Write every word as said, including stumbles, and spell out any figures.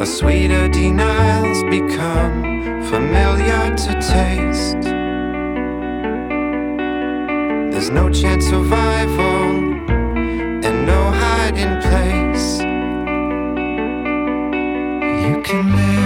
sweeter denials become familiar to taste. There's no chance survival and no hiding place. You can live